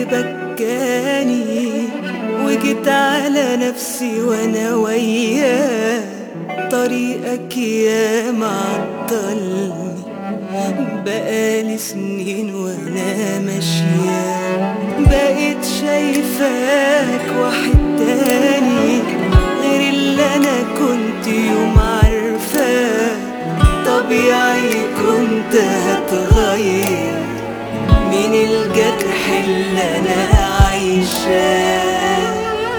اللي بكاني، وجيت على نفسي وانا وياه. طريقك يا معطلني، بقالي سنين وانا ماشية. بقيت شايفاك واحد تاني غير اللي انا كنت يوم عارفاه. طبيعي كنت هتغير من الجرح اللي انا عايشاه،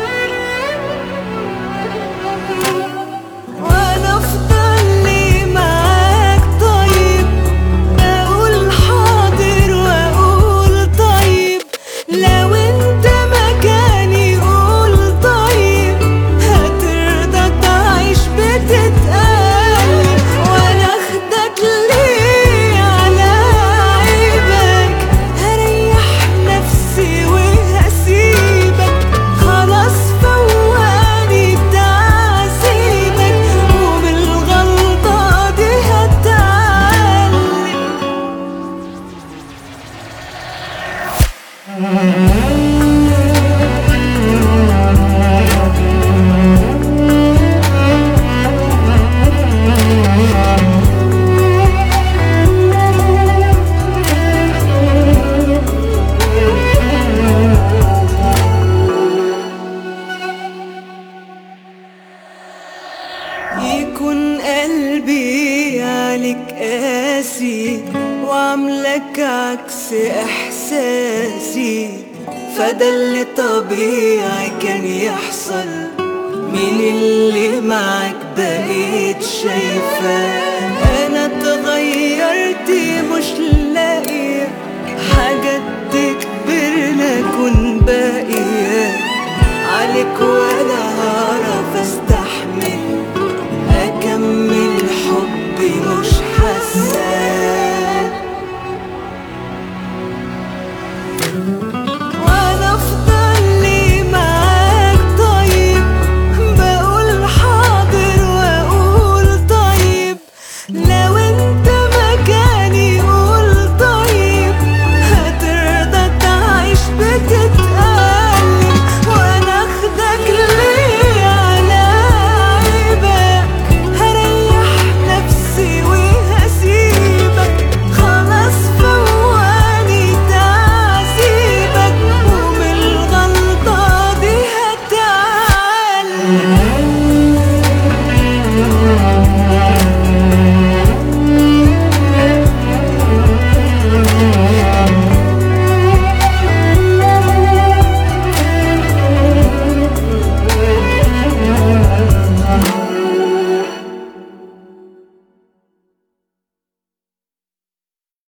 وانا افضل لي معاك طيب. بقول حاضر واقول طيب، لو انت مكاني قول طيب. هترضى تعيش بتتقلب وانا اخدك ليه على عيبك؟ هريح نفسي وهسيبك، خلاص فواني بتعذيبك، وبالغلطة دي هتعلم. يكون قلبي عليك قاسي وعاملك عكس احساسي، فده اللي طبيعي كان يحصل. من اللي معاك بقيت شايفة انا اتغيرت، مش لاقية حاجة تجبرنا اكون باقية عليك ولا